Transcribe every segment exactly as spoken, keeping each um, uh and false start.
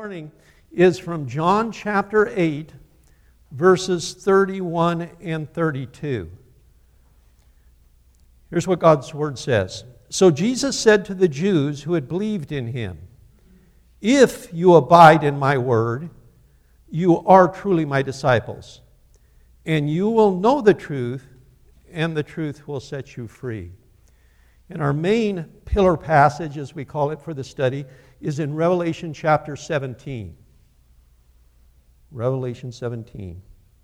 morning is from John chapter eight, verses thirty-one and thirty-two. Here's what God's word says. So Jesus said to the Jews who had believed in him, "If you abide in my word, you are truly my disciples, and you will know the truth, and the truth will set you free." And our main pillar passage, as we call it for the study, is in Revelation chapter seventeen. Revelation seventeen.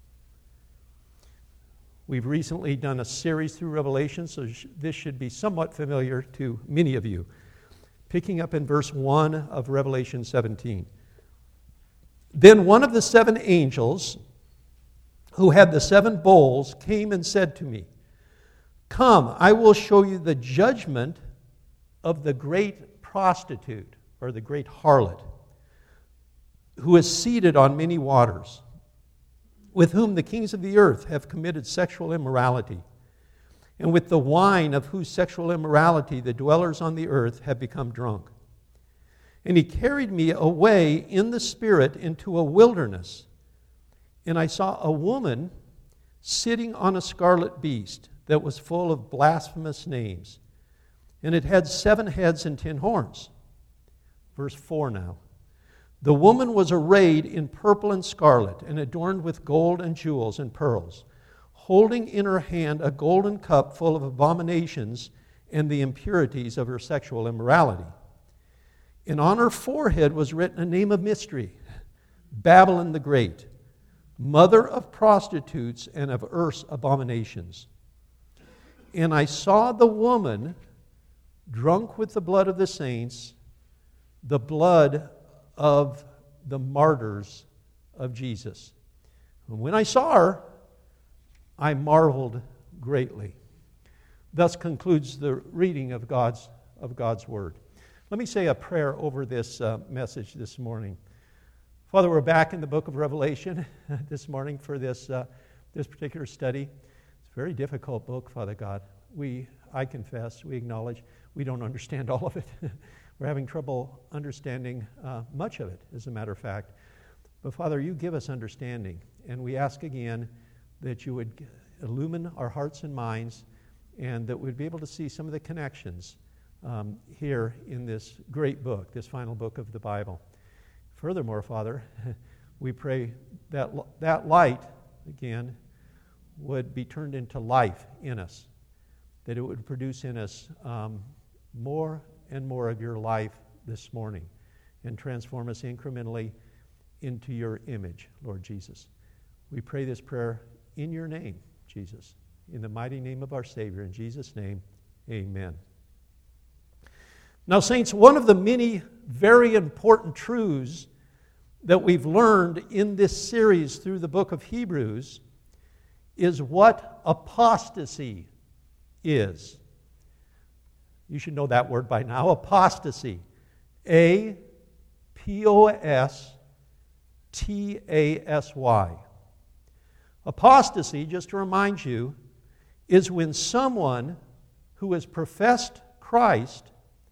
We've recently done a series through Revelation, so this should be somewhat familiar to many of you. Picking up in verse one of Revelation seventeen. Then one of the seven angels who had the seven bowls came and said to me, "Come, I will show you the judgment of the great prostitute," or the great harlot, "who is seated on many waters, with whom the kings of the earth have committed sexual immorality, and with the wine of whose sexual immorality the dwellers on the earth have become drunk. And he carried me away in the Spirit into a wilderness, and I saw a woman sitting on a scarlet beast that was full of blasphemous names, and it had seven heads and ten horns." Verse four now. "The woman was arrayed in purple and scarlet, and adorned with gold and jewels and pearls, holding in her hand a golden cup full of abominations and the impurities of her sexual immorality. And on her forehead was written a name of mystery, Babylon the Great, mother of prostitutes and of earth's abominations. And I saw the woman drunk with the blood of the saints, the blood of the martyrs of Jesus. And when I saw her, I marveled greatly." Thus concludes the reading of God's, of God's Word. Let me say a prayer over this uh, message this morning. Father, we're back in the book of Revelation this morning for this, uh, this particular study. It's a very difficult book, Father God. We, I confess, we acknowledge we don't understand all of it. We're having trouble understanding uh, much of it, as a matter of fact. But Father, you give us understanding, and we ask again that you would illumine our hearts and minds, and that we'd be able to see some of the connections um, here in this great book, this final book of the Bible. Furthermore, Father, we pray that that light, again, would be turned into life in us, that it would produce in us um, more and more of your life this morning, and transform us incrementally into your image, Lord Jesus. We pray this prayer in your name, Jesus, in the mighty name of our Savior. In Jesus' name, amen. Now, saints, one of the many very important truths that we've learned in this series through the book of Hebrews is what apostasy is. You should know that word by now, apostasy. A P O S T A S Y. Apostasy, just to remind you, is when someone who has professed Christ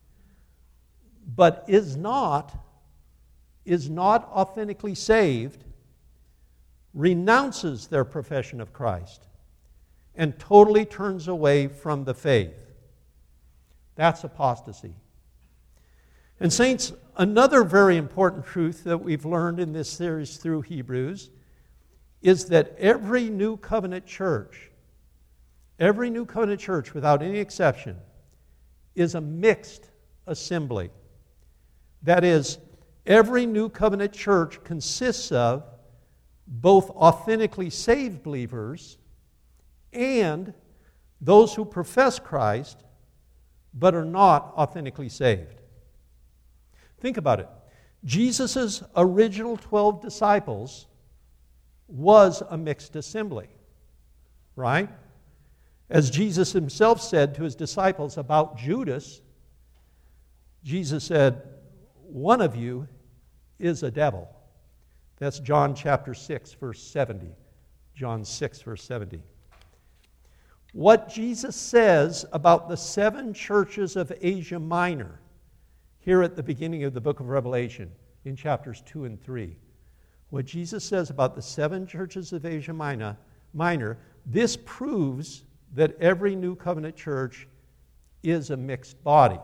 but is not, is not authentically saved, renounces their profession of Christ and totally turns away from the faith. That's apostasy. And saints, another very important truth that we've learned in this series through Hebrews is that every New Covenant church, every New Covenant church without any exception, is a mixed assembly. That is, every New Covenant church consists of both authentically saved believers and those who profess Christ but are not authentically saved. Think about it. Jesus' original twelve disciples was a mixed assembly, right? As Jesus himself said to his disciples about Judas, Jesus said, "One of you is a devil." That's John chapter six, verse seventy. John six, verse seventy. What Jesus says about the seven churches of Asia Minor here at the beginning of the book of Revelation in chapters two and three. What Jesus says about the seven churches of Asia Minor, Minor, this proves that every New Covenant church is a mixed body.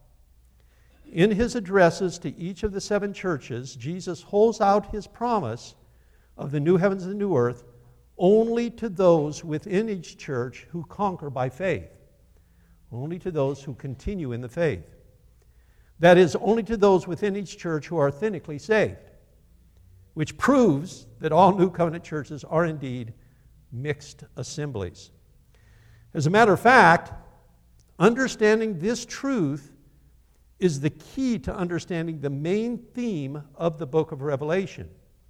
In his addresses to each of the seven churches, Jesus holds out his promise of the new heavens and the new earth only to those within each church who conquer by faith. Only to those who continue in the faith. That is, only to those within each church who are authentically saved, which proves that all New Covenant churches are indeed mixed assemblies. As a matter of fact, understanding this truth is the key to understanding the main theme of the book of Revelation.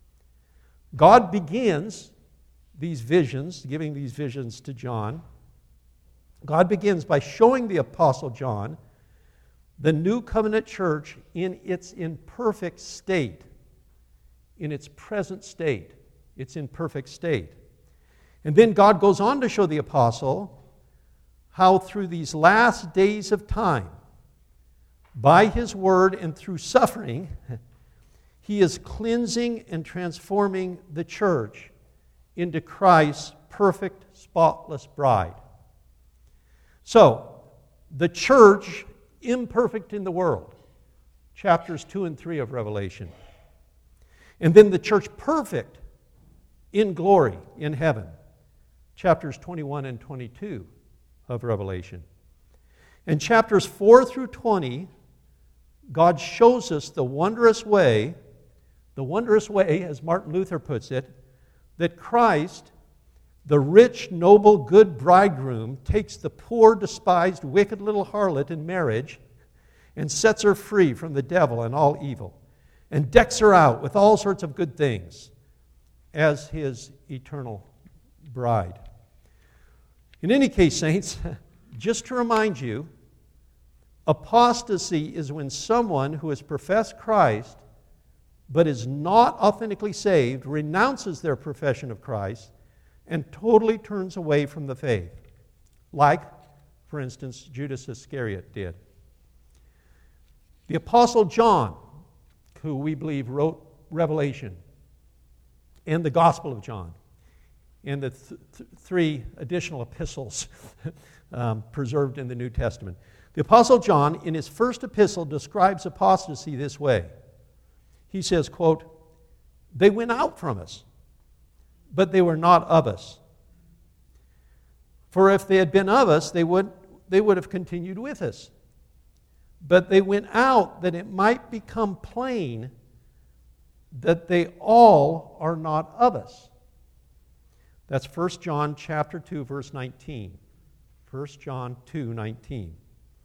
God begins these visions, giving these visions to John. God begins by showing the Apostle John the New Covenant church in its imperfect state, in its present state, its imperfect state. And then God goes on to show the Apostle how through these last days of time, by his word and through suffering, he is cleansing and transforming the church into Christ's perfect, spotless bride. So, the church imperfect in the world, chapters two and three of Revelation. And then the church perfect in glory in heaven, chapters twenty-one and twenty-two of Revelation. And chapters four through twenty, God shows us the wondrous way, the wondrous way, as Martin Luther puts it, that Christ, the rich, noble, good bridegroom, takes the poor, despised, wicked little harlot in marriage and sets her free from the devil and all evil, and decks her out with all sorts of good things as his eternal bride. In any case, saints, just to remind you, apostasy is when someone who has professed Christ but is not authentically saved renounces their profession of Christ and totally turns away from the faith, like, for instance, Judas Iscariot did. The Apostle John, who we believe wrote Revelation and the Gospel of John and the th- th- three additional epistles um, preserved in the New Testament. The Apostle John, in his first epistle, describes apostasy this way. He says, quote, "They went out from us, but they were not of us. For if they had been of us, they would, they would have continued with us. But they went out that it might become plain that they all are not of us." That's First John chapter two, verse nineteen. First John two, nineteen.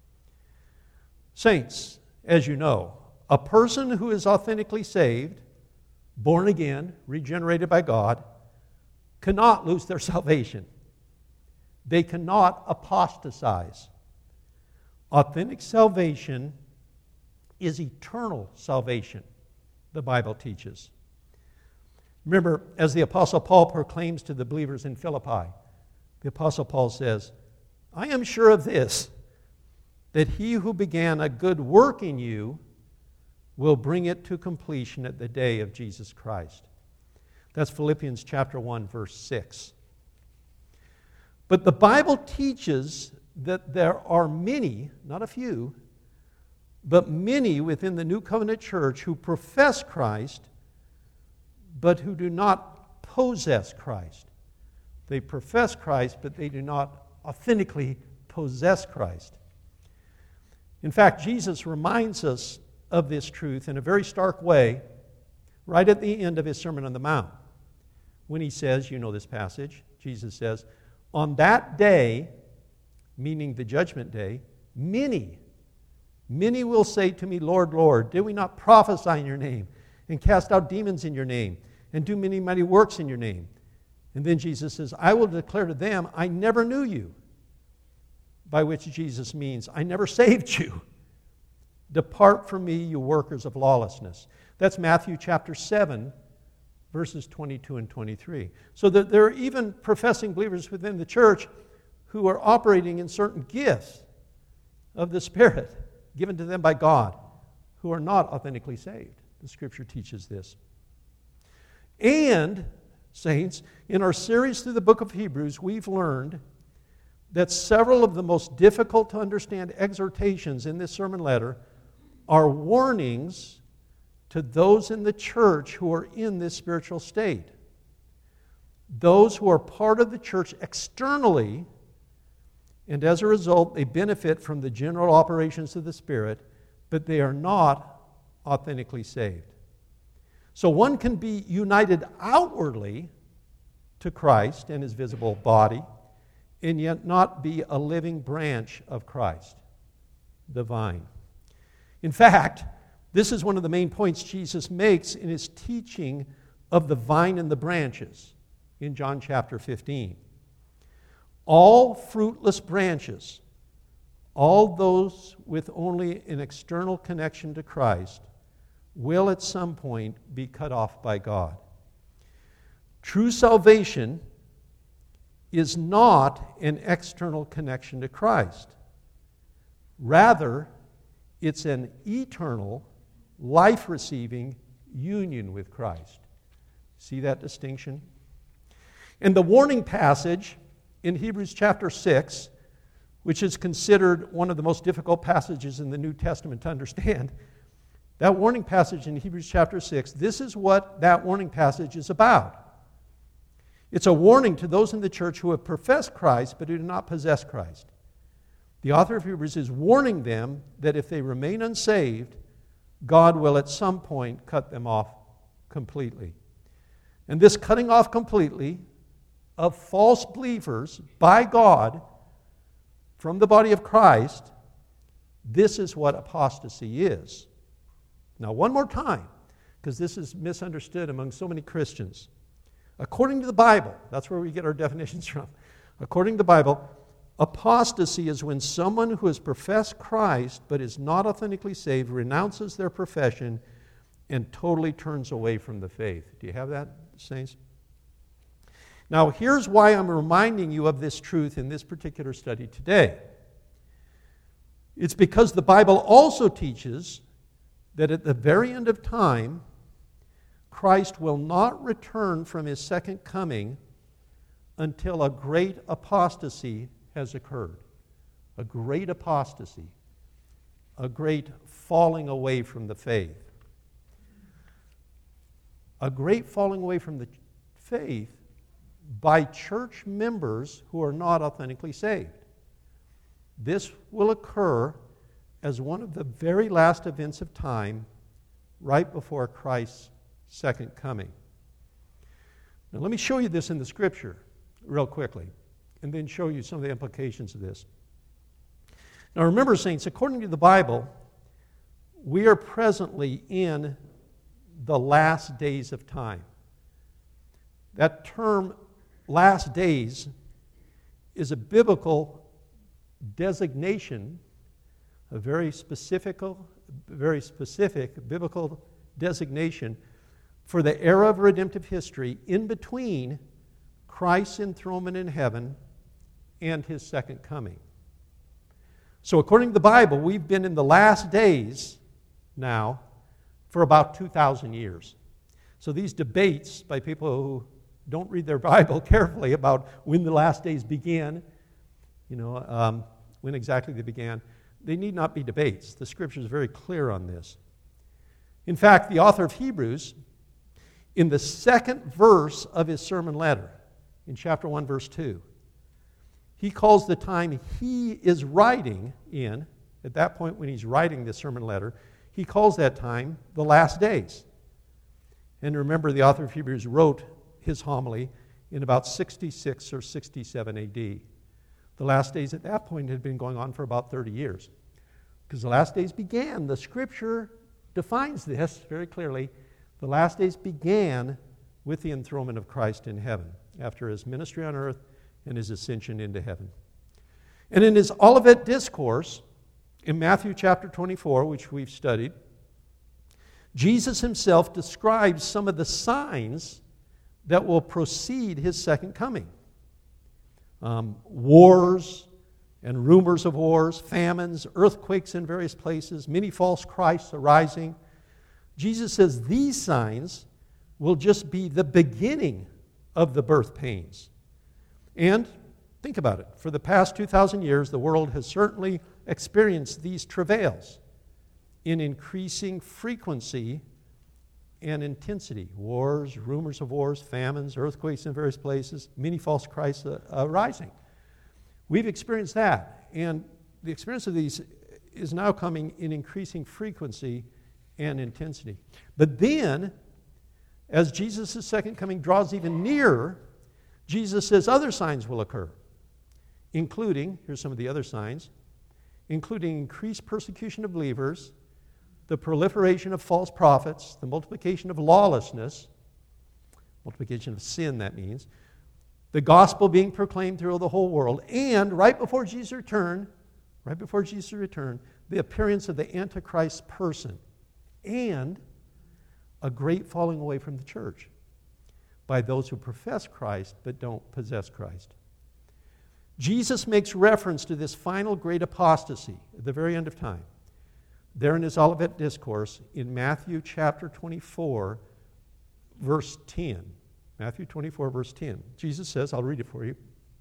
Saints, as you know, a person who is authentically saved, born again, regenerated by God, cannot lose their salvation. They cannot apostatize. Authentic salvation is eternal salvation, the Bible teaches. Remember, as the Apostle Paul proclaims to the believers in Philippi, the Apostle Paul says, "I am sure of this, that he who began a good work in you will bring it to completion at the day of Jesus Christ." That's Philippians chapter one, verse six. But the Bible teaches that there are many, not a few, but many within the New Covenant church who profess Christ, but who do not possess Christ. They profess Christ, but they do not authentically possess Christ. In fact, Jesus reminds us of this truth in a very stark way right at the end of his Sermon on the Mount, when he says, you know this passage, Jesus says, "On that day," meaning the judgment day, "many, many will say to me, 'Lord, Lord, did we not prophesy in your name, and cast out demons in your name, and do many mighty works in your name?' And then Jesus says, 'I will declare to them, I never knew you.' By which Jesus means, I never saved you. Depart from me, you workers of lawlessness." That's Matthew chapter seven, verses twenty-two and twenty-three. So that there are even professing believers within the church who are operating in certain gifts of the Spirit given to them by God, who are not authentically saved. The Scripture teaches this. And, saints, in our series through the book of Hebrews, we've learned that several of the most difficult to understand exhortations in this sermon letter are warnings to those in the church who are in this spiritual state. Those who are part of the church externally, and as a result, they benefit from the general operations of the Spirit, but they are not authentically saved. So one can be united outwardly to Christ and His visible body, and yet not be a living branch of Christ, the vine. In fact, this is one of the main points Jesus makes in His teaching of the vine and the branches in John chapter fifteen. All fruitless branches, all those with only an external connection to Christ, will at some point be cut off by God. True salvation is not an external connection to Christ. Rather, it's an eternal, life-receiving union with Christ. See that distinction? And the warning passage in Hebrews chapter six, which is considered one of the most difficult passages in the New Testament to understand, that warning passage in Hebrews chapter six, this is what that warning passage is about. It's a warning to those in the church who have professed Christ but who do not possess Christ. The author of Hebrews is warning them that if they remain unsaved, God will at some point cut them off completely. And this cutting off completely of false believers by God from the body of Christ, this is what apostasy is. Now, one more time, because this is misunderstood among so many Christians. According to the Bible, that's where we get our definitions from. According to the Bible, apostasy is when someone who has professed Christ but is not authentically saved renounces their profession and totally turns away from the faith. Do you have that, saints? Now, here's why I'm reminding you of this truth in this particular study today. It's because the Bible also teaches that at the very end of time, Christ will not return from His second coming until a great apostasy has occurred. A great apostasy. A great falling away from the faith. A great falling away from the faith by church members who are not authentically saved. This will occur as one of the very last events of time, right before Christ's second coming. Now let me show you this in the Scripture real quickly, and then show you some of the implications of this. Now remember, saints, according to the Bible, we are presently in the last days of time. That term, last days, is a biblical designation, a very specific, very specific biblical designation for the era of redemptive history in between Christ's enthronement in heaven and His second coming. So according to the Bible, we've been in the last days now for about two thousand years. So these debates by people who don't read their Bible carefully about when the last days began, you know, um, when exactly they began, they need not be debates. The Scripture is very clear on this. In fact, the author of Hebrews, in the second verse of his sermon letter, in chapter one, verse two, he calls the time he is writing in, at that point when he's writing this sermon letter, he calls that time the last days. And remember, the author of Hebrews wrote his homily in about sixty-six or sixty-seven A D. The last days at that point had been going on for about thirty years. Because the last days began, the Scripture defines this very clearly. The last days began with the enthronement of Christ in heaven, after His ministry on earth and His ascension into heaven. And in His Olivet Discourse, in Matthew chapter twenty-four, which we've studied, Jesus Himself describes some of the signs that will precede His second coming. Um, wars and rumors of wars, famines, earthquakes in various places, many false Christs arising. Jesus says these signs will just be the beginning of the birth pains. And think about it. For the past two thousand years, the world has certainly experienced these travails in increasing frequency and intensity. Wars, rumors of wars, famines, earthquakes in various places, many false Christs uh, arising. We've experienced that. And the experience of these is now coming in increasing frequency and intensity. But then, as Jesus' second coming draws even nearer, Jesus says other signs will occur, including, here's some of the other signs, including increased persecution of believers, the proliferation of false prophets, the multiplication of lawlessness, multiplication of sin, that means, the gospel being proclaimed through the whole world, and right before Jesus' return, right before Jesus' return, the appearance of the Antichrist person, and a great falling away from the church by those who profess Christ but don't possess Christ. Jesus makes reference to this final great apostasy at the very end of time. There in his Olivet Discourse in Matthew chapter twenty-four, verse ten. Matthew twenty-four, verse ten. Jesus says, I'll read it for you.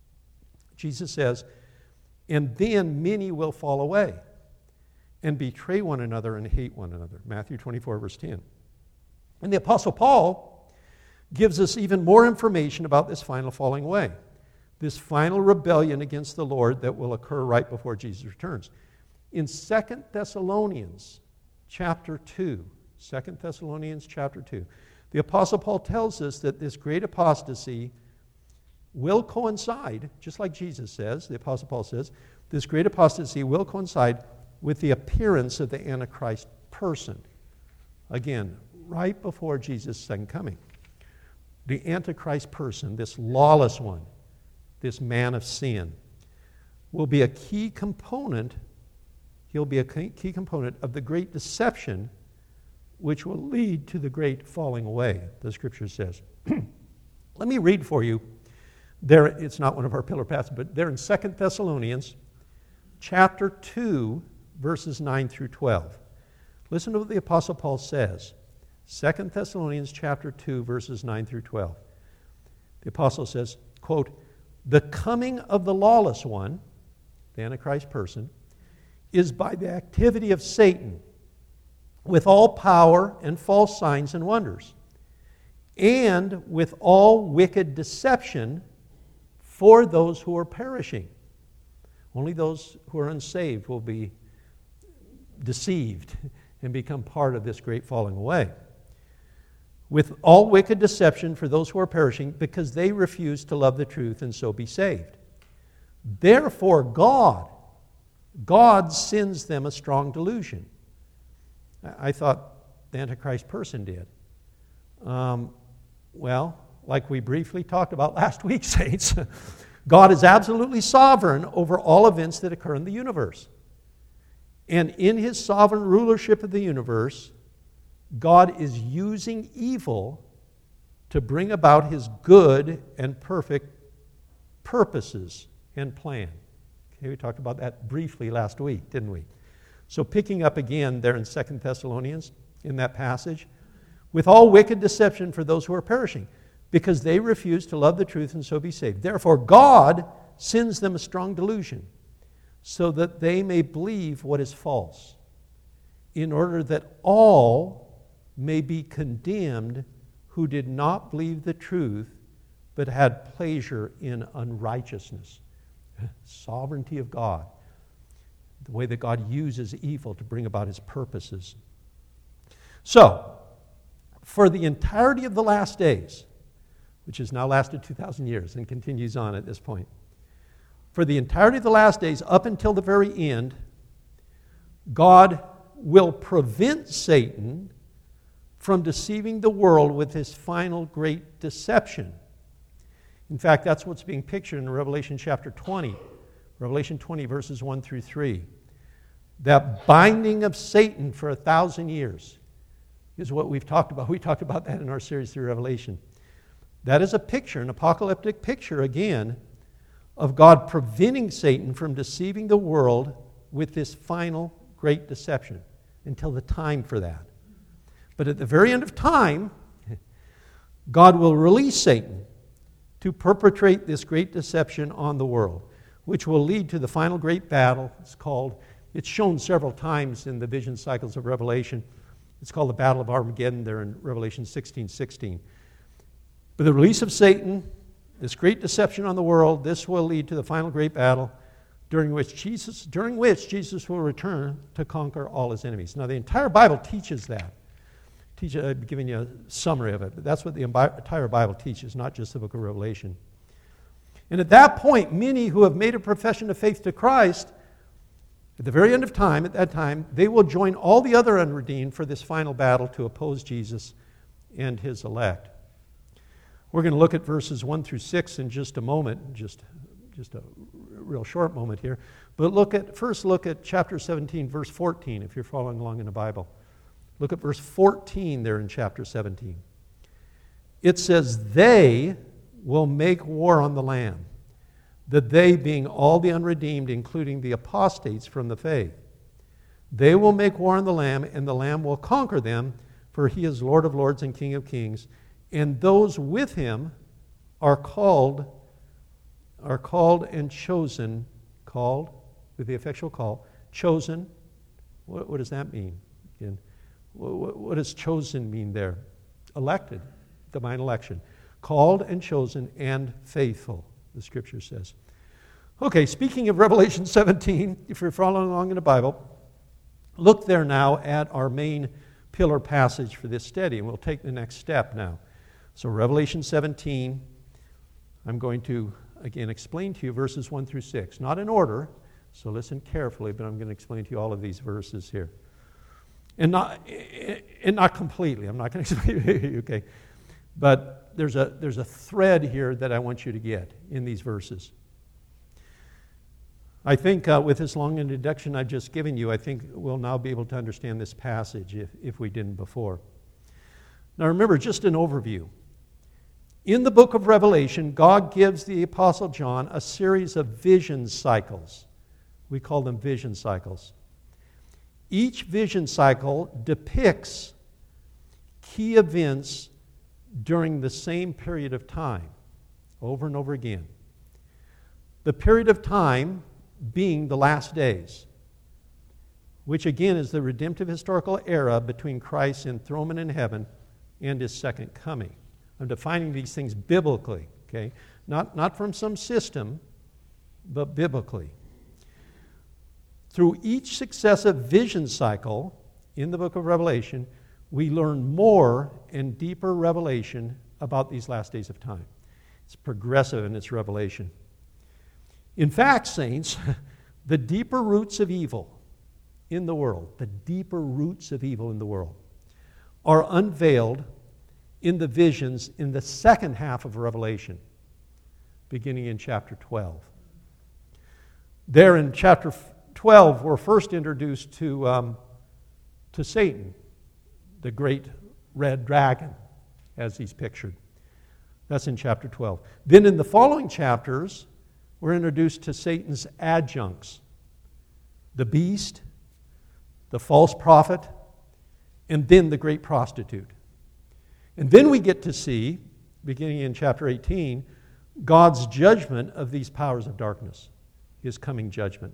Jesus says, and then many will fall away and betray one another and hate one another. Matthew twenty-four, verse ten. And the Apostle Paul gives us even more information about this final falling away, this final rebellion against the Lord that will occur right before Jesus returns. In Second Thessalonians chapter two, Second Thessalonians chapter two, the Apostle Paul tells us that this great apostasy will coincide, just like Jesus says, the Apostle Paul says, this great apostasy will coincide with the appearance of the Antichrist person. Again, right before Jesus' second coming. The Antichrist person, this lawless one, this man of sin, will be a key component, he'll be a key component of the great deception which will lead to the great falling away, the Scripture says. Let me read for you. There, it's not one of our pillar passages, but there in Second Thessalonians chapter two, verses nine through twelve. Listen to what the Apostle Paul says. Second Thessalonians chapter two, verses nine through twelve. The Apostle says, quote, the coming of the lawless one, the Antichrist person, is by the activity of Satan, with all power and false signs and wonders, and with all wicked deception for those who are perishing. Only those who are unsaved will be deceived and become part of this great falling away. With all wicked deception for those who are perishing, because they refuse to love the truth and so be saved. Therefore, God, God sends them a strong delusion. I thought the Antichrist person did. Um, well, like we briefly talked about last week, saints, God is absolutely sovereign over all events that occur in the universe. And in his sovereign rulership of the universe, God is using evil to bring about his good and perfect purposes and plan. Okay, we talked about that briefly last week, didn't we? So picking up again there in Second Thessalonians, in that passage, with all wicked deception for those who are perishing, because they refuse to love the truth and so be saved. Therefore, God sends them a strong delusion, so that they may believe what is false, in order that all may be condemned who did not believe the truth, but had pleasure in unrighteousness. Sovereignty of God. The way that God uses evil to bring about his purposes. So, for the entirety of the last days, which has now lasted two thousand years and continues on at this point, for the entirety of the last days, up until the very end, God will prevent Satan from deceiving the world with his final great deception. In fact, that's what's being pictured in Revelation chapter twenty. Revelation twenty, verses one through three. That binding of Satan for a thousand years is what we've talked about. We talked about that in our series through Revelation. That is a picture, an apocalyptic picture, again, of God preventing Satan from deceiving the world with this final great deception until the time for that. But at the very end of time, God will release Satan to perpetrate this great deception on the world, which will lead to the final great battle. It's called, it's shown several times in the vision cycles of Revelation. It's called the Battle of Armageddon there in Revelation sixteen sixteen. But the release of Satan, this great deception on the world, this will lead to the final great battle during which Jesus, during which Jesus will return to conquer all his enemies. Now, the entire Bible teaches that. Teach, I'm giving you a summary of it, but that's what the entire Bible teaches, not just the book of Revelation. And at that point, many who have made a profession of faith to Christ, at the very end of time, at that time, they will join all the other unredeemed for this final battle to oppose Jesus and his elect. We're going to look at verses one through six in just a moment, just, just a real short moment here. But look at first look at chapter seventeen, verse fourteen, if you're following along in the Bible. Look at verse fourteen there in chapter seventeen. It says, "They will make war on the Lamb," the they being all the unredeemed, including the apostates from the faith. "They will make war on the Lamb, and the Lamb will conquer them, for he is Lord of lords and King of kings. And those with him are called, are called and chosen," called, with the effectual call, chosen. What, what does that mean? Again, what, what does chosen mean there? Elected, divine election. Called and chosen and faithful, the scripture says. Okay, speaking of Revelation seventeen, if you're following along in the Bible, look there now at our main pillar passage for this study, and we'll take the next step now. So Revelation seventeen, I'm going to, again, explain to you verses one through six. Not in order, so listen carefully, but I'm going to explain to you all of these verses here. And not, and not completely. I'm not going to explain to you, okay? But there's a, there's a thread here that I want you to get in these verses. I think uh, with this long introduction I've just given you, I think we'll now be able to understand this passage if, if we didn't before. Now remember, just an overview. In the book of Revelation, God gives the Apostle John a series of vision cycles. We call them vision cycles. Each vision cycle depicts key events during the same period of time, over and over again. The period of time being the last days, which again is the redemptive historical era between Christ's enthronement in heaven and his second coming. I'm defining these things biblically, okay? Not, not from some system, but biblically. Through each successive vision cycle in the book of Revelation, we learn more and deeper revelation about these last days of time. It's progressive in its revelation. In fact, saints, the deeper roots of evil in the world, the deeper roots of evil in the world, are unveiled in the visions in the second half of Revelation, beginning in chapter twelve. There in chapter twelve, we're first introduced to, um, to Satan, the great red dragon, as he's pictured. That's in chapter twelve. Then in the following chapters, we're introduced to Satan's adjuncts, the beast, the false prophet, and then the great prostitute. And then we get to see, beginning in chapter eighteen, God's judgment of these powers of darkness, his coming judgment.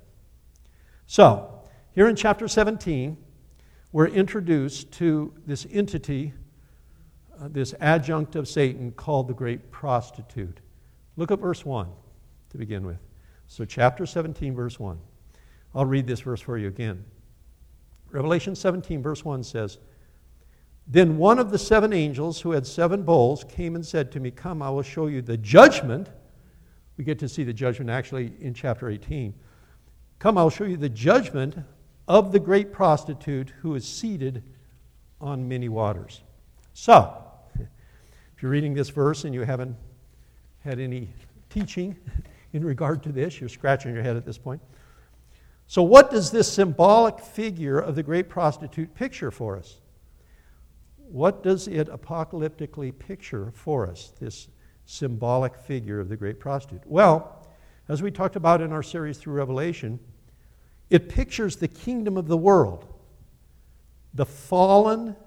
So, here in chapter seventeen, we're introduced to this entity, uh, this adjunct of Satan called the great prostitute. Look at verse one to begin with. So chapter seventeen, verse one. I'll read this verse for you again. Revelation seventeen, verse one says, "Then one of the seven angels who had seven bowls came and said to me, 'Come, I will show you the judgment.'" We get to see the judgment actually in chapter eighteen. "Come, I'll show you the judgment of the great prostitute who is seated on many waters." So, if you're reading this verse and you haven't had any teaching in regard to this, you're scratching your head at this point. So what does this symbolic figure of the great prostitute picture for us? What does it apocalyptically picture for us, this symbolic figure of the great prostitute? Well, as we talked about in our series through Revelation, it pictures the kingdom of the world, the fallen,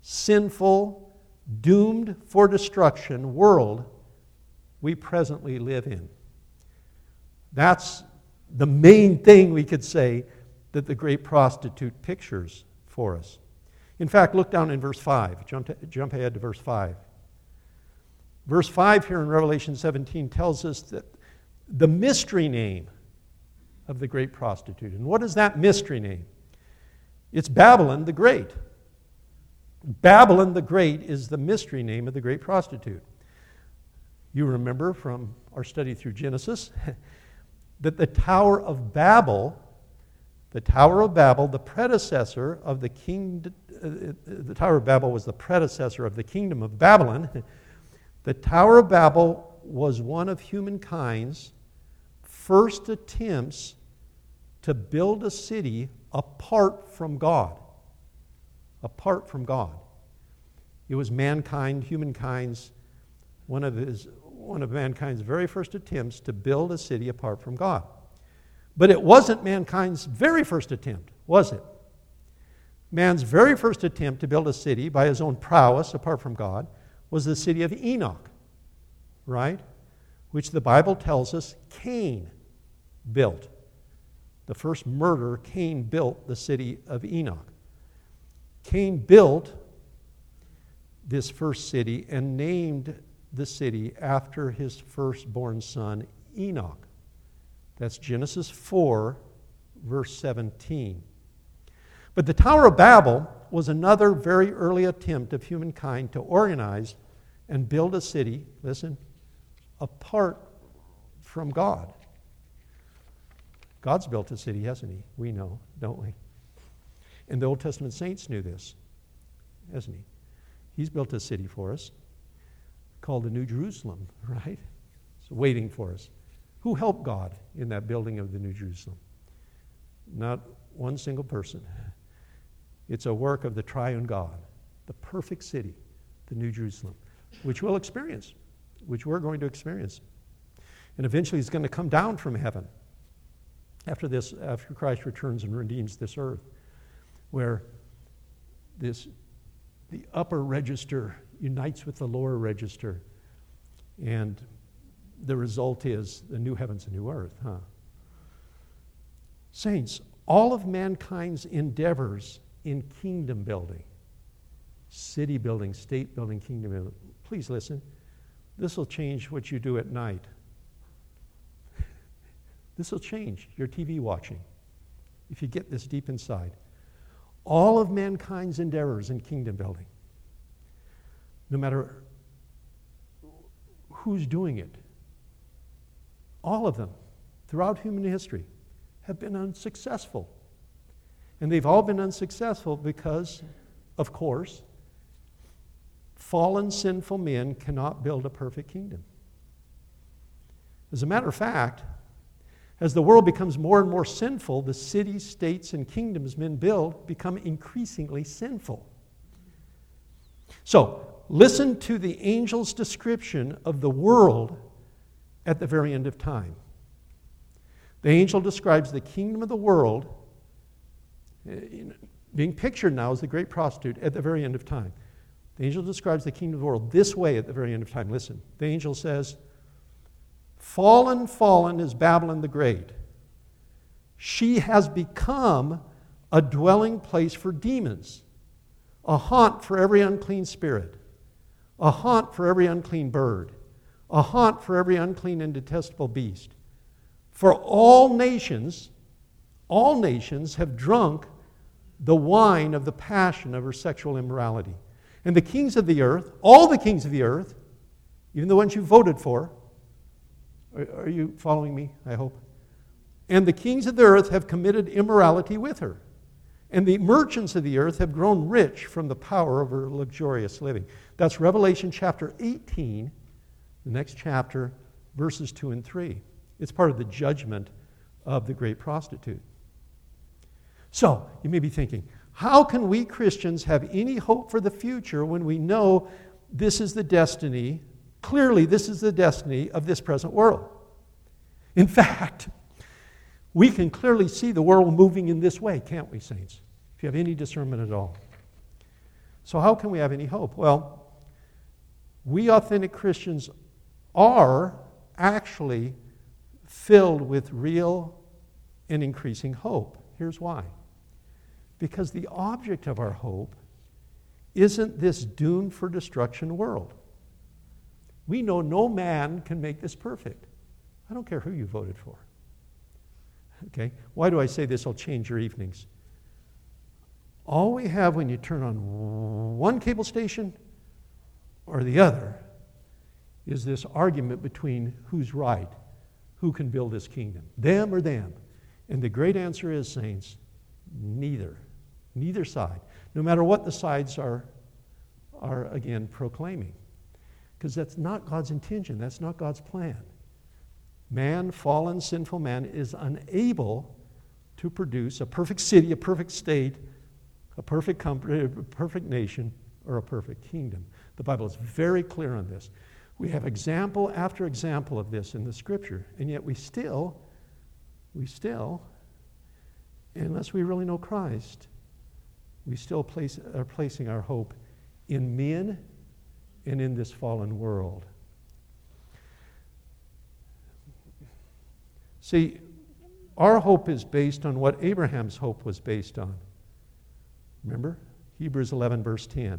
sinful, doomed for destruction world we presently live in. That's the main thing we could say that the great prostitute pictures for us. In fact, look down in verse five. Jump, to, jump ahead to verse five. Verse five here in Revelation seventeen tells us that the mystery name of the great prostitute. And what is that mystery name? It's Babylon the Great. Babylon the Great is the mystery name of the great prostitute. You remember from our study through Genesis that the Tower of Babel, the Tower of Babel, the predecessor of the king, uh, the Tower of Babel was the predecessor of the kingdom of Babylon. The Tower of Babel was one of humankind's first attempts to build a city apart from God. Apart from God. It was mankind, humankind's, one of his, one of mankind's very first attempts to build a city apart from God. But it wasn't mankind's very first attempt, was it? Man's very first attempt to build a city by his own prowess apart from God was the city of Enoch, right? Which the Bible tells us Cain built. The first murder, Cain built the city of Enoch. Cain built this first city and named the city after his firstborn son, Enoch. That's Genesis four, verse seventeen. But the Tower of Babel was another very early attempt of humankind to organize and build a city, listen, apart from God. God's built a city, hasn't he? We know, don't we? And the Old Testament saints knew this, hasn't he? He's built a city for us called the New Jerusalem, right? It's waiting for us. Who helped God in that building of the New Jerusalem? Not one single person. It's a work of the triune God, the perfect city, the New Jerusalem, which we'll experience, which we're going to experience. And eventually it's going to come down from heaven after this, after Christ returns and redeems this earth, where this the upper register unites with the lower register, and the result is the new heavens and new earth, huh? Saints, all of mankind's endeavors in kingdom building, city building, state building, kingdom building, please listen, this will change what you do at night. This will change your T V watching if you get this deep inside. All of mankind's endeavors in kingdom building, no matter who's doing it, all of them throughout human history have been unsuccessful. And they've all been unsuccessful because, of course, fallen sinful men cannot build a perfect kingdom. As a matter of fact, as the world becomes more and more sinful, the cities, states, and kingdoms men build become increasingly sinful. So, listen to the angel's description of the world at the very end of time. The angel describes the kingdom of the world, being pictured now as the great prostitute at the very end of time. The angel describes the kingdom of the world this way at the very end of time. Listen, the angel says, "Fallen, fallen is Babylon the Great. She has become a dwelling place for demons, a haunt for every unclean spirit, a haunt for every unclean bird, a haunt for every unclean and detestable beast. For all nations, all nations have drunk the wine of the passion of her sexual immorality. And the kings of the earth, all the kings of the earth, even the ones you voted for," are you following me, I hope? "And the kings of the earth have committed immorality with her. And the merchants of the earth have grown rich from the power of her luxurious living." That's Revelation chapter eighteen, the next chapter, verses two and three. It's part of the judgment of the great prostitute. So, you may be thinking, how can we Christians have any hope for the future when we know this is the destiny, clearly this is the destiny of this present world? In fact, we can clearly see the world moving in this way, can't we, saints? If you have any discernment at all. So how can we have any hope? Well, we authentic Christians are actually filled with real and increasing hope. Here's why. Because the object of our hope isn't this doomed for destruction world. We know no man can make this perfect. I don't care who you voted for. Okay? Why do I say this will change your evenings? All we have when you turn on one cable station or the other is this argument between who's right, who can build this kingdom, them or them. And the great answer is, saints, neither. Neither side. No matter what the sides are, are again, proclaiming. Because that's not God's intention. That's not God's plan. Man, fallen, sinful man, is unable to produce a perfect city, a perfect state, a perfect company, a perfect nation, or a perfect kingdom. The Bible is very clear on this. We have example after example of this in the Scripture, and yet we still, we still, unless we really know Christ, we still place, are placing our hope in men and in this fallen world. See, our hope is based on what Abraham's hope was based on. Remember? Hebrews eleven, verse ten.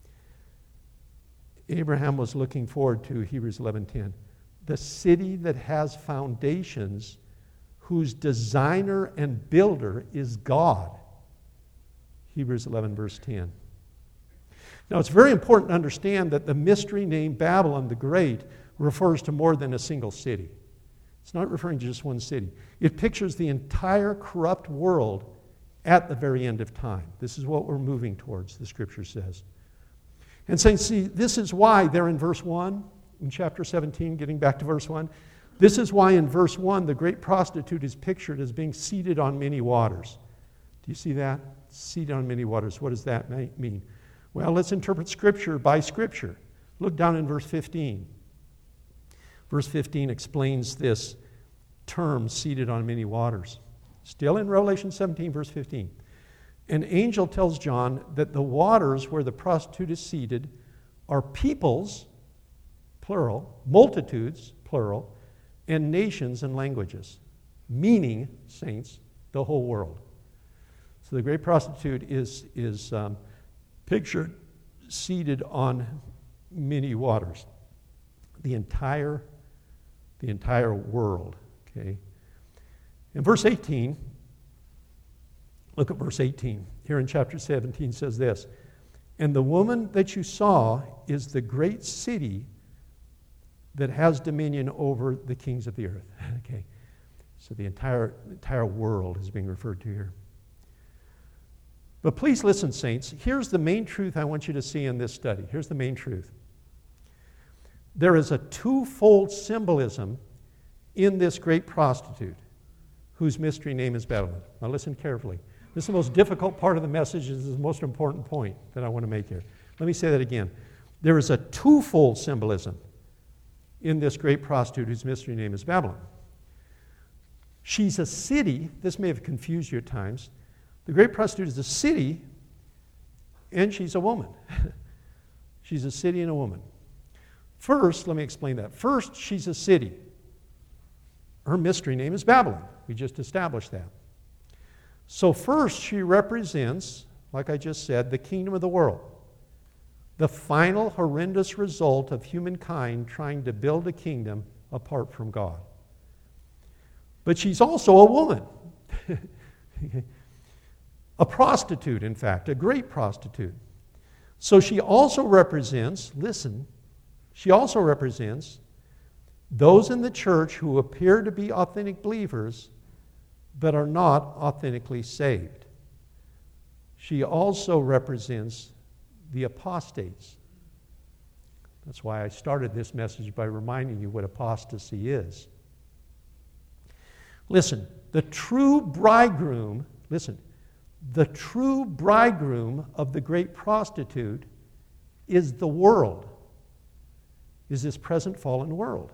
Abraham was looking forward to Hebrews eleven ten. The city that has foundations, whose designer and builder is God. Hebrews eleven, verse ten. Now, it's very important to understand that the mystery name Babylon the Great refers to more than a single city. It's not referring to just one city. It pictures the entire corrupt world at the very end of time. This is what we're moving towards, the Scripture says. And saying, see, this is why there in verse one, in chapter seventeen, getting back to verse one, this is why in verse one the great prostitute is pictured as being seated on many waters. Do you see that? Seated on many waters. What does that mean? Well, let's interpret Scripture by Scripture. Look down in verse fifteen. Verse fifteen explains this term, seated on many waters. Still in Revelation seventeen, verse fifteen. An angel tells John that the waters where the prostitute is seated are peoples, plural, multitudes, plural, and nations and languages, meaning, saints, the whole world. So the great prostitute is, is um, pictured seated on many waters. The entire, the entire world, okay? In verse eighteen, look at verse eighteen. Here in chapter seventeen says this, and the woman that you saw is the great city that has dominion over the kings of the earth. Okay, so the entire, entire world is being referred to here. But please listen, saints. Here's the main truth I want you to see in this study. Here's the main truth. There is a twofold symbolism in this great prostitute, whose mystery name is Babylon. Now listen carefully. This is the most difficult part of the message. This is the most important point that I want to make here. Let me say that again. There is a twofold symbolism in this great prostitute whose mystery name is Babylon. She's a city. This may have confused you at times. The great prostitute is a city, and she's a woman. She's a city and a woman. First, let me explain that. First, she's a city. Her mystery name is Babylon. We just established that. So first, she represents, like I just said, the kingdom of the world. The final horrendous result of humankind trying to build a kingdom apart from God. But she's also a woman. A prostitute, in fact, a great prostitute. So she also represents, listen, she also represents those in the church who appear to be authentic believers but are not authentically saved. She also represents the apostates. That's why I started this message by reminding you what apostasy is. Listen, the true bridegroom, listen, the true bridegroom of the great prostitute is the world, is this present fallen world.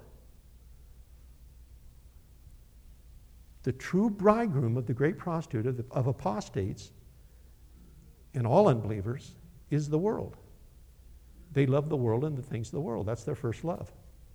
The true bridegroom of the great prostitute, of, the, of apostates and all unbelievers, is the world. They love the world and the things of the world. That's their first love.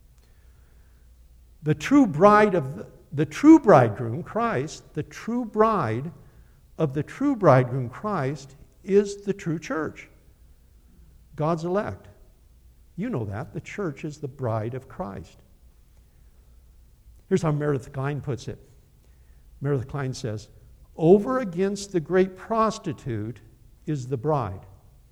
The true bride of the, the true bridegroom, Christ, the true bride of the true bridegroom, Christ, is the true church. God's elect. You know that. The church is the bride of Christ. Here's how Meredith Kline puts it. Meredith Kline says, over against the great prostitute is the bride.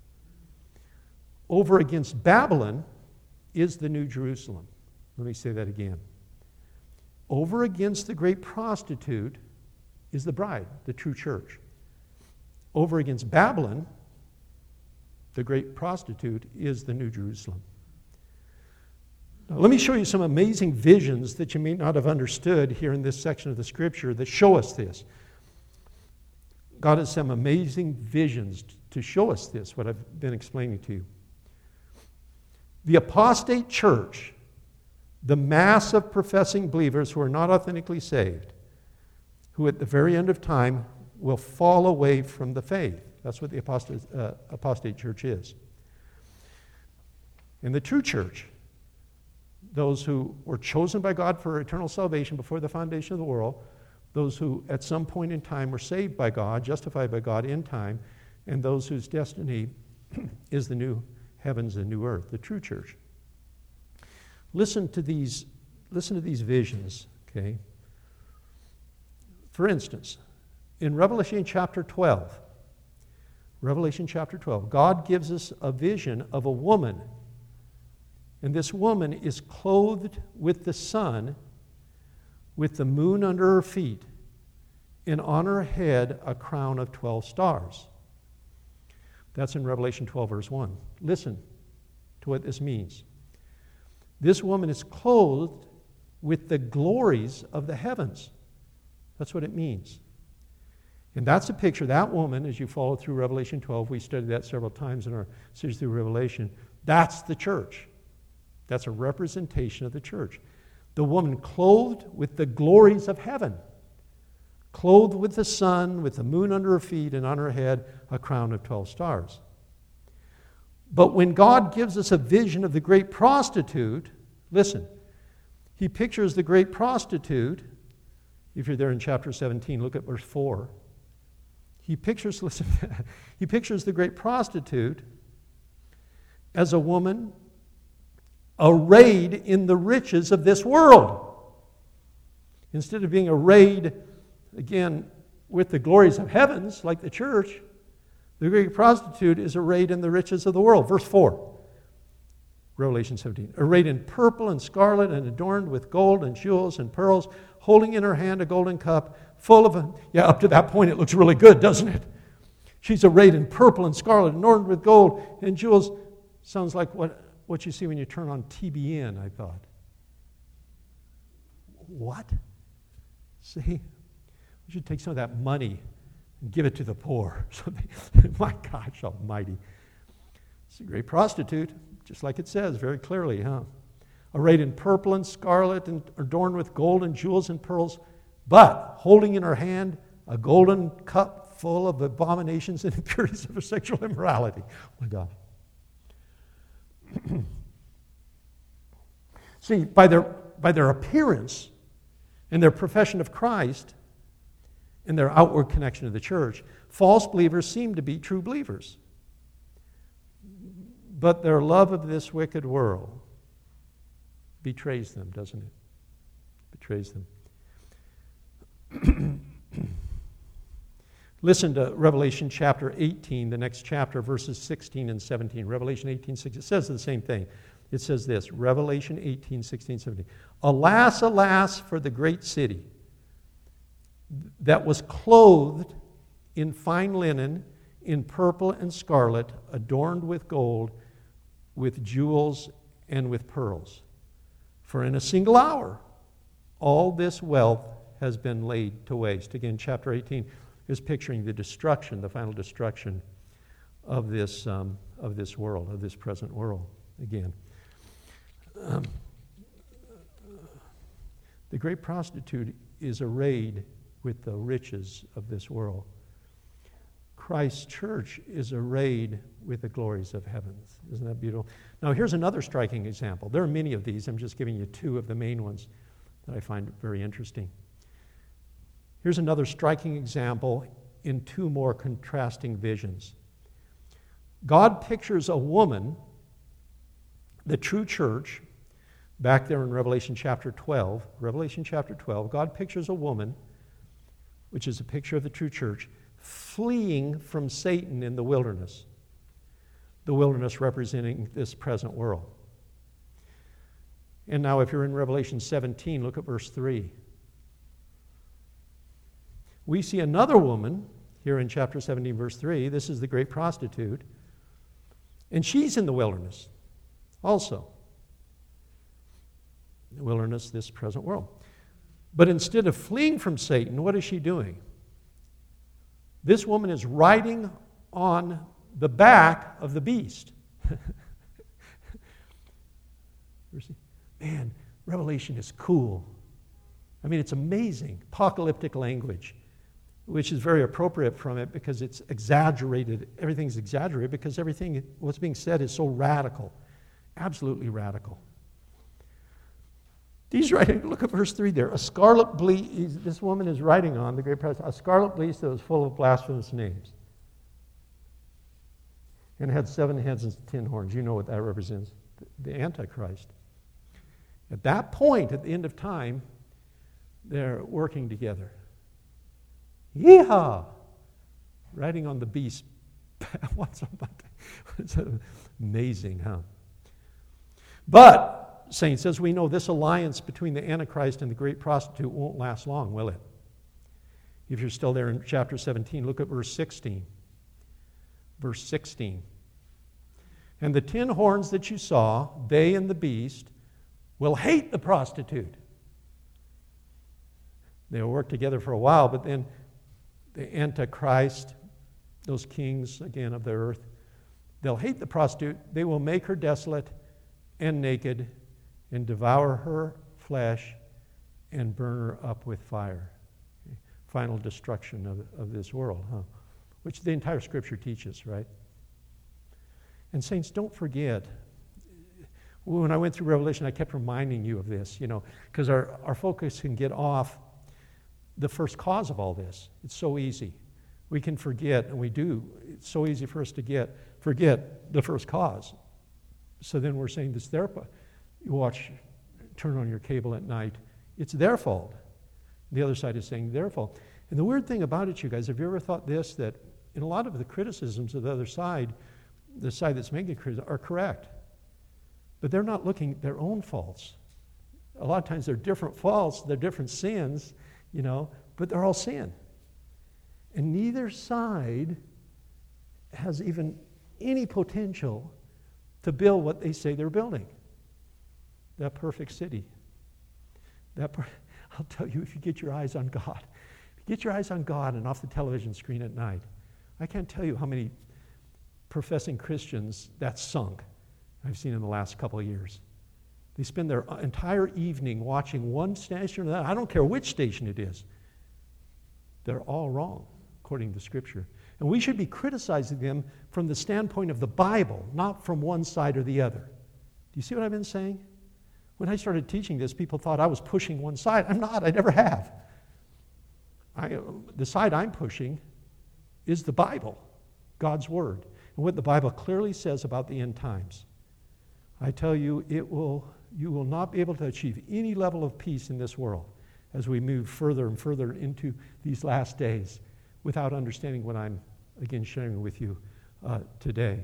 Over against Babylon is the New Jerusalem. Let me say that again. Over against the great prostitute is the bride, the true church. Over against Babylon, the great prostitute, is the New Jerusalem. Now, let me show you some amazing visions that you may not have understood here in this section of the Scripture that show us this. God has some amazing visions to show us this, what I've been explaining to you. The apostate church, the mass of professing believers who are not authentically saved, who at the very end of time will fall away from the faith. That's what the apostate, uh, apostate church is. And the true church, those who were chosen by God for eternal salvation before the foundation of the world, those who at some point in time were saved by God, justified by God in time, and those whose destiny is the new heavens and new earth, the true church. Listen to these, listen to these visions, okay? For instance, in Revelation chapter twelve, Revelation chapter twelve, God gives us a vision of a woman, and this woman is clothed with the sun, with the moon under her feet, and on her head a crown of twelve stars. That's in Revelation twelve, verse one. Listen to what this means. This woman is clothed with the glories of the heavens. That's what it means. And that's a picture. That woman, as you follow through Revelation twelve, we studied that several times in our series through Revelation, that's the church. That's a representation of the church. The woman clothed with the glories of heaven, clothed with the sun, with the moon under her feet, and on her head a crown of twelve stars. But when God gives us a vision of the great prostitute, listen, he pictures the great prostitute. If you're there in chapter seventeen, look at verse four. He pictures, listen, he pictures the great prostitute as a woman arrayed in the riches of this world. Instead of being arrayed, again, with the glories of heavens, like the church, the great prostitute is arrayed in the riches of the world. Verse four, Revelation seventeen. Arrayed in purple and scarlet and adorned with gold and jewels and pearls, holding in her hand a golden cup full of, yeah, up to that point it looks really good, doesn't it? She's arrayed in purple and scarlet, adorned with gold and jewels. Sounds like what, what you see when you turn on T B N, I thought. What? See? We should take some of that money and give it to the poor. So they, my gosh almighty. It's a great prostitute, just like it says very clearly, huh? Arrayed in purple and scarlet and adorned with gold and jewels and pearls, but holding in her hand a golden cup full of abominations and impurities of her sexual immorality. Oh my God. See, by their, by their appearance and their profession of Christ and their outward connection to the church, false believers seem to be true believers. But their love of this wicked world betrays them, doesn't it? Betrays them. Listen to Revelation chapter eighteen, the next chapter, verses sixteen and seventeen. Revelation eighteen, sixteen. It says the same thing. It says this, Revelation eighteen, sixteen, seventeen. Alas, alas for the great city that was clothed in fine linen, in purple and scarlet, adorned with gold, with jewels and with pearls. For in a single hour, all this wealth has been laid to waste. Again, chapter eighteen is picturing the destruction, the final destruction of this, um, of this world, of this present world. Again, um, the great prostitute is arrayed with the riches of this world. Christ's church is arrayed with the glories of heavens. Isn't that beautiful? Now, here's another striking example. There are many of these. I'm just giving you two of the main ones that I find very interesting. Here's another striking example in two more contrasting visions. God pictures a woman, the true church, back there in Revelation chapter twelve. Revelation chapter twelve, God pictures a woman, which is a picture of the true church, fleeing from Satan in the wilderness. The wilderness representing this present world. And now if you're in Revelation seventeen, look at verse three. We see another woman here in chapter seventeen, verse three. This is the great prostitute. And she's in the wilderness also. The wilderness, this present world. But instead of fleeing from Satan, what is she doing? This woman is riding on the back of the beast. Man, Revelation is cool. I mean, it's amazing. Apocalyptic language, which is very appropriate from it because it's exaggerated. Everything's exaggerated because everything, what's being said is so radical. Absolutely radical. These writing, look at verse three there. A scarlet fleece, this woman is writing on, the great prophet, a scarlet fleece that was full of blasphemous names. And had seven heads and ten horns. You know what that represents. The Antichrist. At that point, at the end of time, they're working together. Yeehaw! Riding on the beast. What's amazing, huh? But, saints, as we know, this alliance between the Antichrist and the great prostitute won't last long, will it? If you're still there in chapter seventeen, look at verse sixteen. Verse sixteen. And the ten horns that you saw, they and the beast, will hate the prostitute. They'll work together for a while, but then the Antichrist, those kings, again, of the earth, they'll hate the prostitute. They will make her desolate and naked and devour her flesh and burn her up with fire. Okay. Final destruction of, of this world, huh? Which the entire Scripture teaches, right? And saints, don't forget, when I went through Revelation, I kept reminding you of this, you know, because our, our focus can get off the first cause of all this. It's so easy. We can forget, and we do. It's so easy for us to get forget the first cause. So then we're saying this their fault. You watch, turn on your cable at night, it's their fault. The other side is saying their fault. And the weird thing about it, you guys, have you ever thought this, that in a lot of the criticisms of the other side, the side that's making criticism, are correct. But they're not looking at their own faults. A lot of times they're different faults, they're different sins, you know, but they're all sin. And neither side has even any potential to build what they say they're building. That perfect city. That per- I'll tell you, if you get your eyes on God, if you get your eyes on God and off the television screen at night, I can't tell you how many professing Christians that's sunk I've seen in the last couple of years. They spend their entire evening watching one station or that. I don't care which station it is. They're all wrong, according to Scripture. And we should be criticizing them from the standpoint of the Bible, not from one side or the other. Do you see what I've been saying? When I started teaching this, people thought I was pushing one side. I'm not. I never have. I, the side I'm pushing is the Bible, God's Word, and what the Bible clearly says about the end times. I tell you, it will. You will not be able to achieve any level of peace in this world as we move further and further into these last days without understanding what I'm, again, sharing with you uh, today.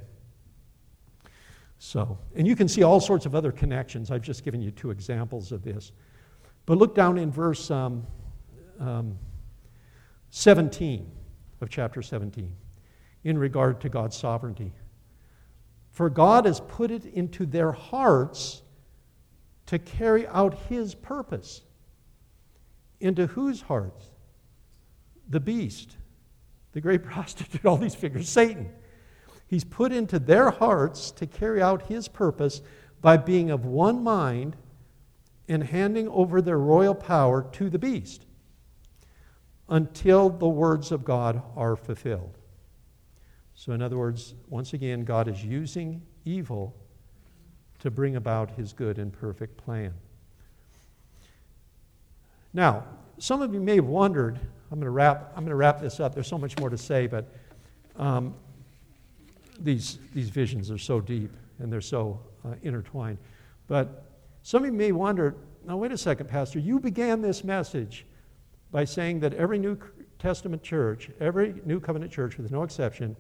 So, and you can see all sorts of other connections. I've just given you two examples of this. But look down in verse um, um, seventeen of chapter seventeen in regard to God's sovereignty. For God has put it into their hearts to carry out His purpose. Into whose hearts? The beast, the great prostitute, all these figures, Satan. He's put into their hearts to carry out His purpose by being of one mind and handing over their royal power to the beast until the words of God are fulfilled. So in other words, once again, God is using evil to bring about his good and perfect plan. Now, some of you may have wondered, I'm going to wrap, I'm going to wrap this up. There's so much more to say, but um, these, these visions are so deep and they're so uh, intertwined. But some of you may wonder, now wait a second, Pastor, you began this message by saying that every New Testament church, every New Covenant church with no exception,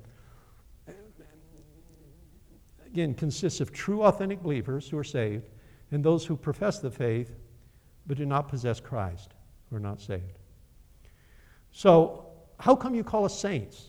again, consists of true authentic believers who are saved and those who profess the faith but do not possess Christ, who are not saved. So, how come you call us saints?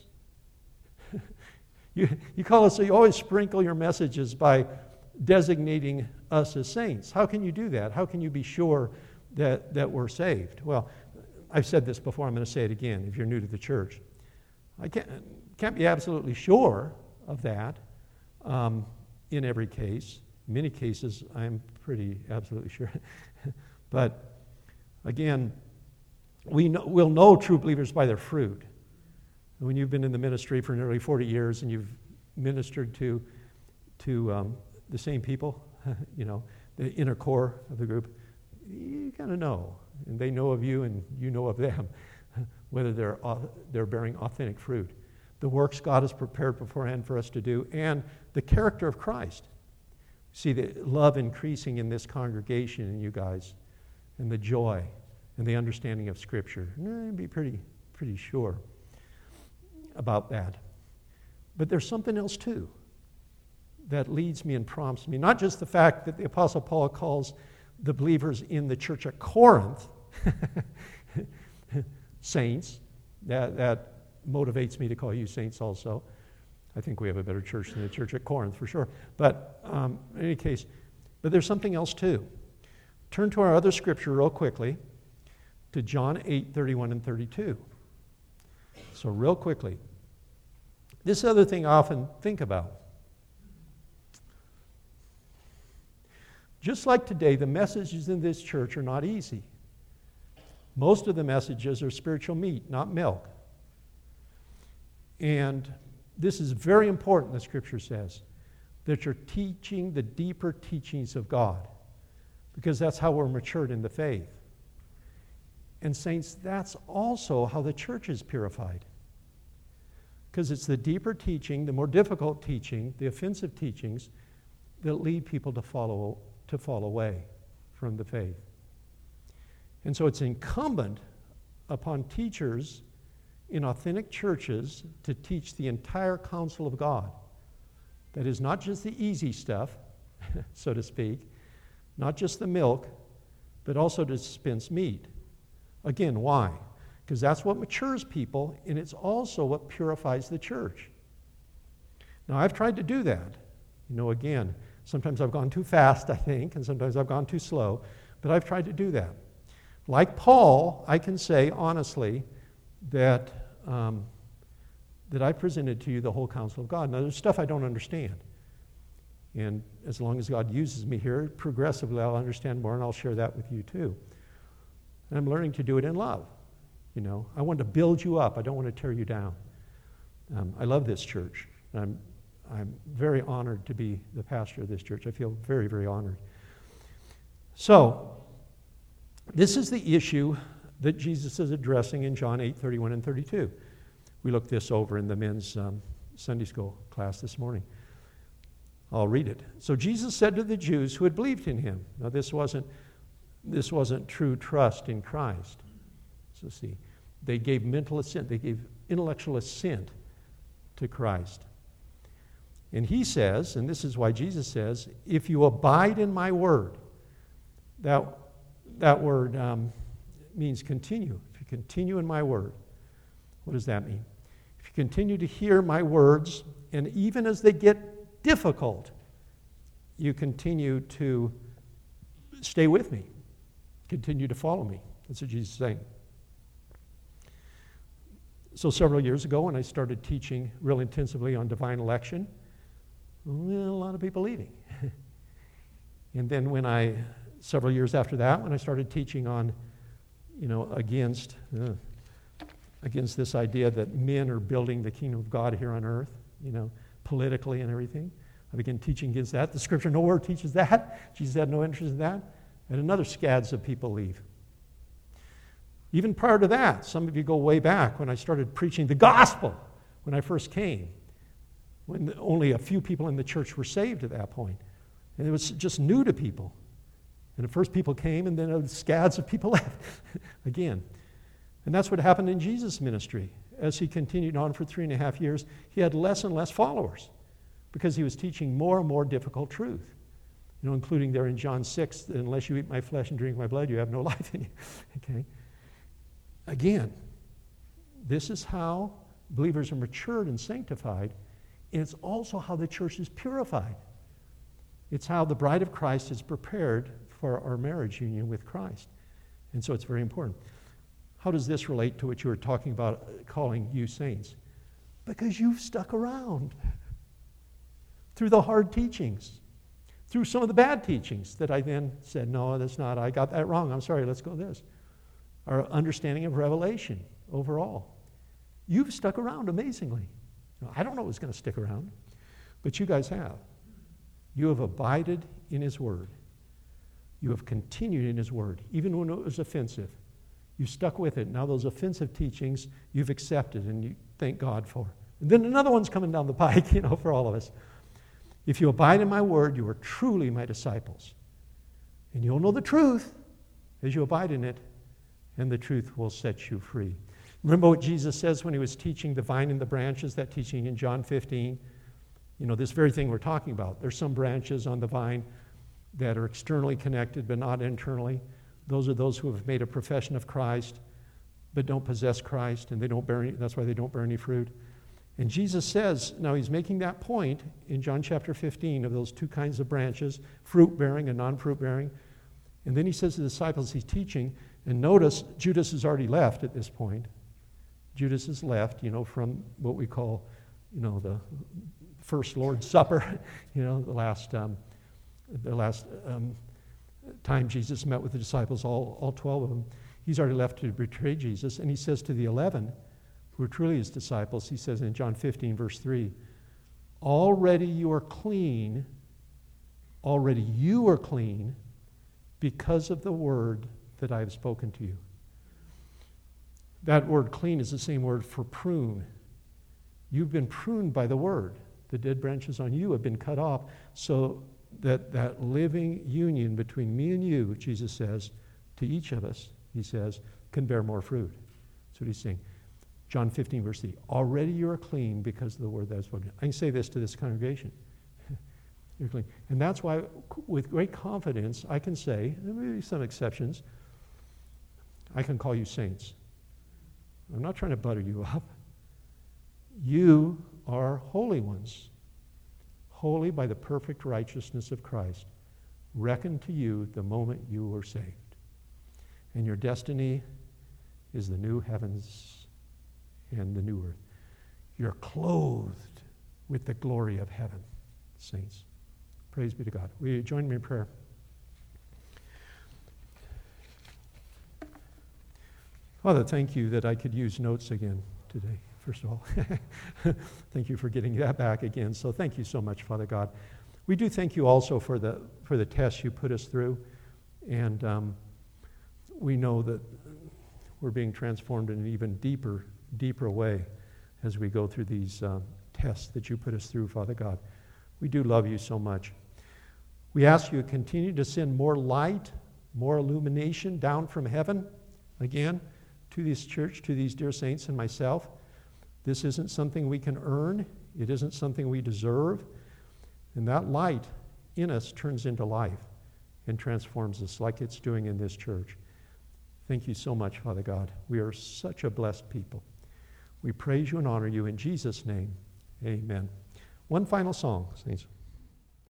you, you call us, so you always sprinkle your messages by designating us as saints. How can you do that? How can you be sure that, that we're saved? Well, I've said this before, I'm going to say it again if you're new to the church. I can't, can't be absolutely sure of that um, in every case. In many cases, I'm pretty absolutely sure. But again, we know, we'll know true believers by their fruit. When you've been in the ministry for nearly forty years and you've ministered to, to um, the same people, you know, the inner core of the group, you kind of know. And they know of you and you know of them, whether they're, they're bearing authentic fruit. The works God has prepared beforehand for us to do, and the character of Christ. See the love increasing in this congregation and you guys, and the joy and the understanding of Scripture. I'd be pretty, pretty sure about that. But there's something else too that leads me and prompts me. Not just the fact that the Apostle Paul calls the believers in the church at Corinth saints. That, that motivates me to call you saints also. I think we have a better church than the church at Corinth for sure. But um, in any case, but there's something else too. Turn to our other scripture real quickly, to John eight, thirty-one and thirty-two. So real quickly. This other thing I often think about. Just like today, the messages in this church are not easy. Most of the messages are spiritual meat, not milk. And this is very important, the Scripture says, that you're teaching the deeper teachings of God, because that's how we're matured in the faith. And saints, that's also how the church is purified. Because it's the deeper teaching, the more difficult teaching, the offensive teachings that lead people to follow to fall away from the faith. And so it's incumbent upon teachers in authentic churches to teach the entire counsel of God. That is not just the easy stuff, so to speak, not just the milk, but also to dispense meat. Again, why? Because that's what matures people, and it's also what purifies the church. Now, I've tried to do that. You know, again, sometimes I've gone too fast, I think, and sometimes I've gone too slow, but I've tried to do that. Like Paul, I can say honestly that um, that I presented to you the whole counsel of God. Now, there's stuff I don't understand. And as long as God uses me here, progressively I'll understand more, and I'll share that with you too. And I'm learning to do it in love. You know, I want to build you up. I don't want to tear you down. Um, I love this church. I'm I'm very honored to be the pastor of this church. I feel very, very honored. So, this is the issue that Jesus is addressing in John eight, thirty-one and thirty-two. We looked this over in the men's um, Sunday school class this morning. I'll read it. So Jesus said to the Jews who had believed in him. Now this wasn't this wasn't true trust in Christ. So see, they gave mental assent, they gave intellectual assent to Christ. And he says, and this is why Jesus says, if you abide in my word, that, that word um, means continue. If you continue in my word, what does that mean? If you continue to hear my words, and even as they get difficult, you continue to stay with me, continue to follow me. That's what Jesus is saying. So several years ago, when I started teaching real intensively on divine election, well, a lot of people leaving. And then when I, several years after that, when I started teaching on, you know, against, uh, against this idea that men are building the kingdom of God here on earth, you know, politically and everything. I began teaching against that. The scripture nowhere teaches that. Jesus had no interest in that. And another scads of people leave. Even prior to that, some of you go way back when I started preaching the gospel when I first came, when only a few people in the church were saved at that point. And it was just new to people. And the first people came, and then the scads of people left again. And that's what happened in Jesus' ministry. As he continued on for three and a half years, he had less and less followers because he was teaching more and more difficult truth. You know, including there in John six, unless you eat my flesh and drink my blood, you have no life in you. Okay? Again, this is how believers are matured and sanctified, and it's also how the church is purified. It's how the bride of Christ is prepared for our marriage union with Christ. And so it's very important. How does this relate to what you were talking about calling you saints? Because you've stuck around through the hard teachings, through some of the bad teachings that I then said, no, that's not, I got that wrong, I'm sorry, let's go this. Our understanding of Revelation overall. You've stuck around amazingly. I don't know who's going to stick around, but you guys have. You have abided in his word. You have continued in his word, even when it was offensive. You stuck with it. Now those offensive teachings you've accepted and you thank God for. And then another one's coming down the pike, you know, for all of us. If you abide in my word, you are truly my disciples. And you'll know the truth as you abide in it, and the truth will set you free. Remember what Jesus says when he was teaching the vine and the branches, that teaching in John fifteen? You know, this very thing we're talking about. There's some branches on the vine that are externally connected but not internally. Those are those who have made a profession of Christ but don't possess Christ, and they don't bear any, that's why they don't bear any fruit. And Jesus says, now he's making that point in John chapter fifteen of those two kinds of branches, fruit-bearing and non-fruit-bearing. And then he says to the disciples he's teaching, and notice Judas has already left at this point. Judas has left, you know, from what we call, you know, the first Lord's Supper, you know, the last um, the last um, time Jesus met with the disciples, all, all twelve of them. He's already left to betray Jesus, and he says to the eleven, who are truly his disciples, he says in John fifteen, verse three, already you are clean, already you are clean because of the word that I have spoken to you. That word clean is the same word for prune. You've been pruned by the word. The dead branches on you have been cut off so that that living union between me and you, Jesus says, to each of us, he says, can bear more fruit. That's what he's saying. John fifteen, verse three, already you are clean because of the word that I've spoken. I can say this to this congregation. You're clean. And that's why, with great confidence, I can say, there may be some exceptions, I can call you saints. I'm not trying to butter you up. You are holy ones, holy by the perfect righteousness of Christ, reckoned to you the moment you were saved. And your destiny is the new heavens and the new earth. You're clothed with the glory of heaven, saints. Praise be to God. Will you join me in prayer? Father, thank you that I could use notes again today, first of all. Thank you for getting that back again. So thank you so much, Father God. We do thank you also for the for the tests you put us through. And um, we know that we're being transformed in an even deeper, deeper way as we go through these uh, tests that you put us through, Father God. We do love you so much. We ask you to continue to send more light, more illumination down from heaven, again, to this church, to these dear saints and myself. This isn't something we can earn. It isn't something we deserve. And that light in us turns into life and transforms us like it's doing in this church. Thank you so much, Father God. We are such a blessed people. We praise you and honor you in Jesus' name. Amen. One final song, saints.